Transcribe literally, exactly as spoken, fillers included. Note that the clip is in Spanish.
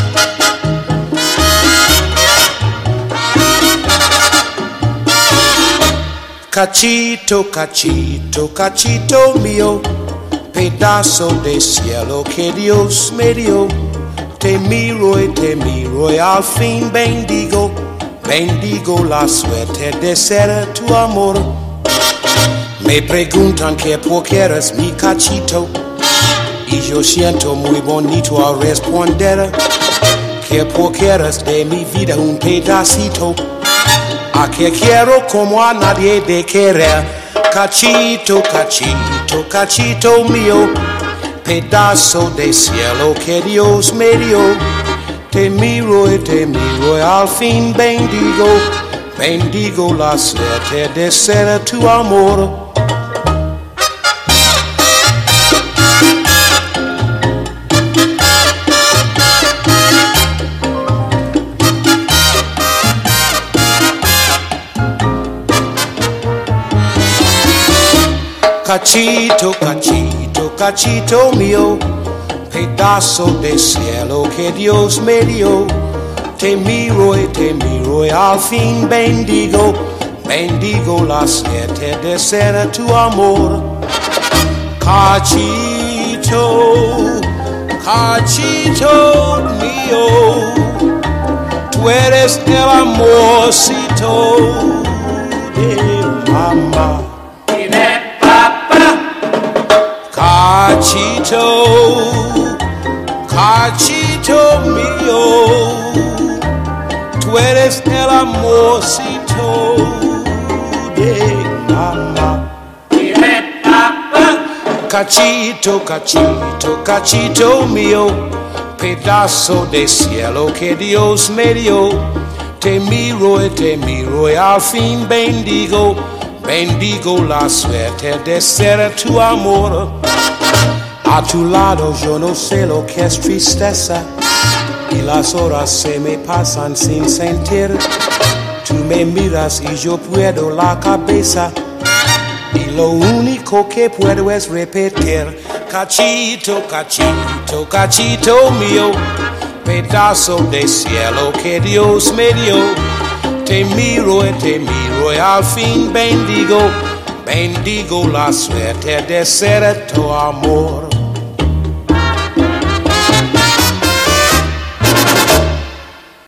Cachito, cachito, cachito mío, pedazo de cielo que Dios me dio. Te miro y te miro y al fin bendigo, bendigo la suerte de ser tu amor. Me preguntan que por qué eres mi cachito y yo siento muy bonito al responder que por qué eres de mi vida un pedacito. A que quiero como a nadie de querer. Cachito, cachito, cachito mío, pedazo de cielo que Dios me dio. Te miro y te miro y al fin bendigo, bendigo la suerte de ser tu amor. Cachito, cachito, cachito mío, pedazo de cielo que Dios me dio. Te miro y te miro y al fin bendigo, bendigo la suerte de ser tu amor. Cachito, cachito mío, tú eres el amorcito de mamá. Cachito, cachito mío, tú eres el amorcito de mamá. Dime, papá. Cachito, cachito, cachito mío, pedazo de cielo que Dios me dio. Te miro y te miro y al fin bendigo, bendigo la suerte de ser tu amor. A tu lado yo no sé lo que es tristeza y las horas se me pasan sin sentir. Tú me miras y yo puedo la cabeza y lo único que puedo es repetir. Cachito, cachito, cachito mío, pedazo de cielo que Dios me dio. Te miro y te miro y al fin bendigo, bendigo la suerte de ser tu amor.